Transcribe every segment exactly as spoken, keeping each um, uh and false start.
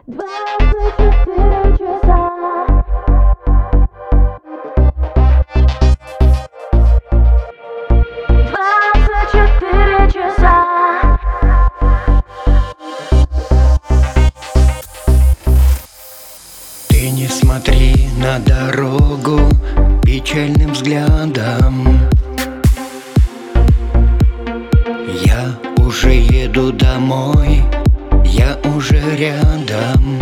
Двадцать четыре часа. Двадцать четыре часа. Ты не смотри на дорогу печальным взглядом. Я уже еду домой, я уже рядом.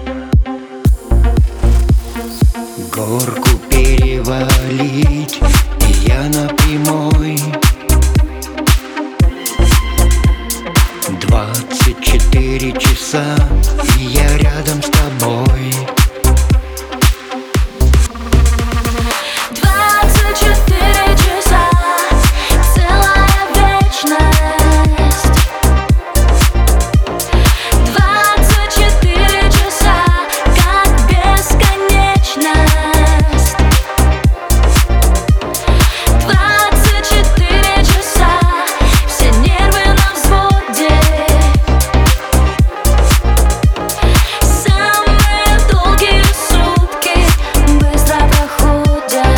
Горку перевалить, и я на прямой. Двадцать четыре часа, и я рядом с тобой. Двадцать четыре часа, целая вечность. Двадцать четыре часа, как бесконечность. Двадцать четыре часа, все нервы на взводе. Самые долгие сутки быстро проходят.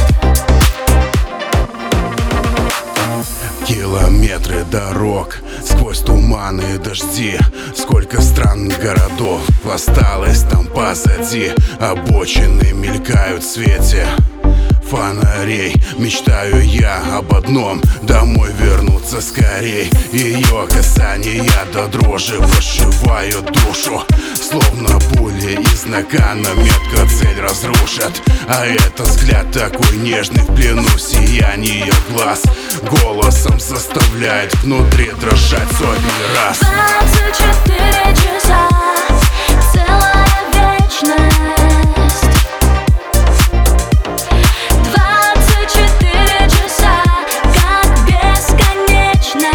Километры дорог, сквозь туманы и дожди. Сколько странных городов осталось там позади. Обочины мелькают в свете фонарей. Мечтаю я об одном — домой вернуться скорей. Ее касания до дрожи прошивают душу. Словно пули из нагана метко цель разрушат. А это взгляд такой нежный, в плену сияние глаз. Голосом заставляет внутри дрожать сотни раз. Двадцать четыре часа, целая вечность. Двадцать четыре часа, как бесконечность.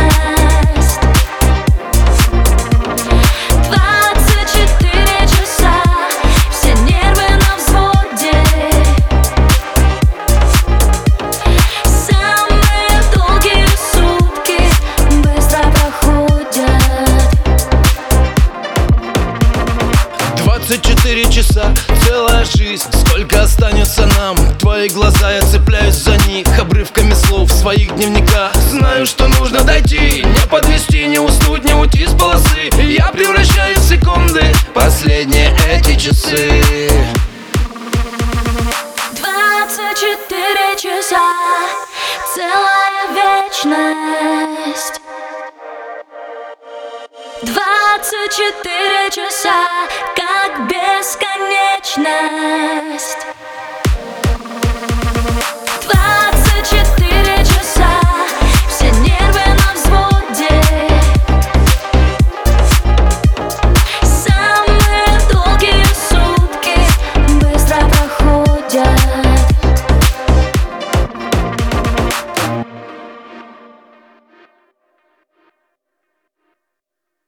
Двадцать четыре часа, все нервы на взводе. Самые долгие сутки быстро проходят. Двадцать четыре часа, целая жизнь. Сколько останется нам? Твои глаза, я цепляюсь за них обрывками слов в своих дневниках. Знаю, что нужно дойти, не подвести, не уснуть, не уйти с полосы. Я превращаю в секунды последние эти часы. Двадцать четыре часа, целая вечность. Двадцать четыре часа, как бесконечность.